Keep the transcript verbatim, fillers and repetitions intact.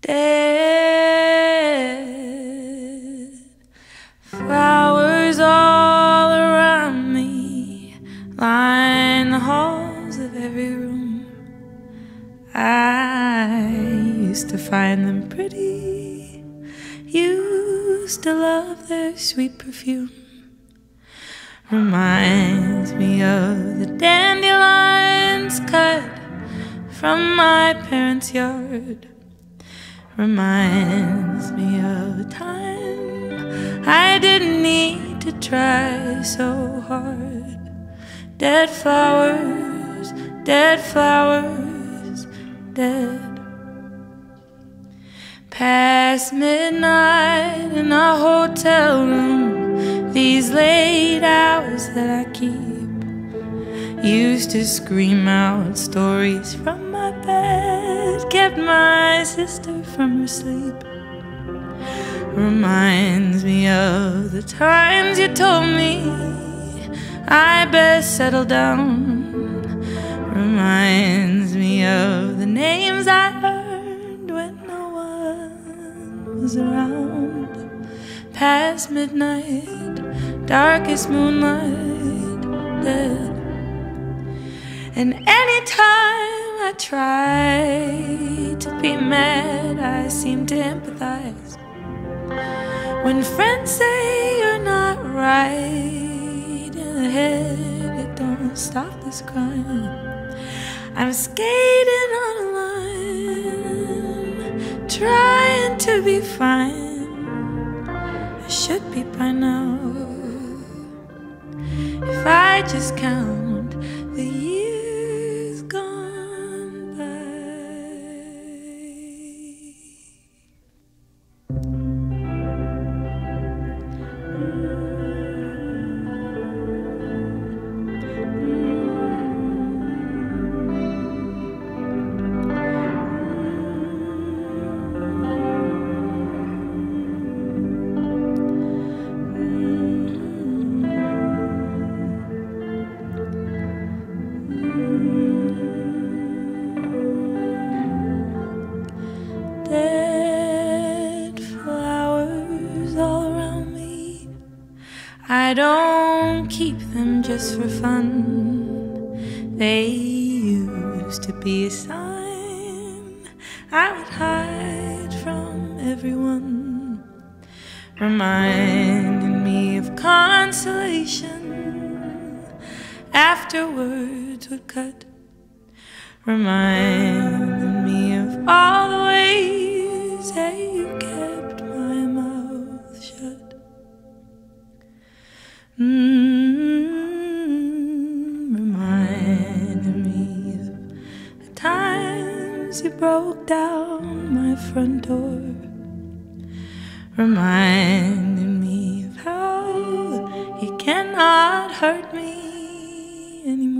dead flowers all around me line the halls of every room. I used to find them pretty, used to love their sweet perfume. Reminds me of the dandelions cut from my parents' yard. Reminds me of a time I didn't need to try so hard. Dead flowers, dead flowers, dead. Past midnight in a hotel room, these late hours that I keep, used to scream out stories from my bed, kept my sister from her sleep. Reminds me of the times you told me I best settle down. Reminds me of the names I heard when no one was around. Past midnight, darkest moonlight, dead. And anytime I try to be mad, I seem to empathize. When friends say you're not right in the head, it don't stop this crying. I'm skating on a line, trying to be fine. I should be by now, if I just count the years gone by. Dead flowers all around me, I don't keep them just for fun. They used to be a sign I would hide from everyone, reminding me of consolation after words would cut. Reminding me of all the ways that you kept my mouth shut. Mm-hmm. Reminding me of the times you broke down my front door. Reminding me of how you cannot hurt me anymore.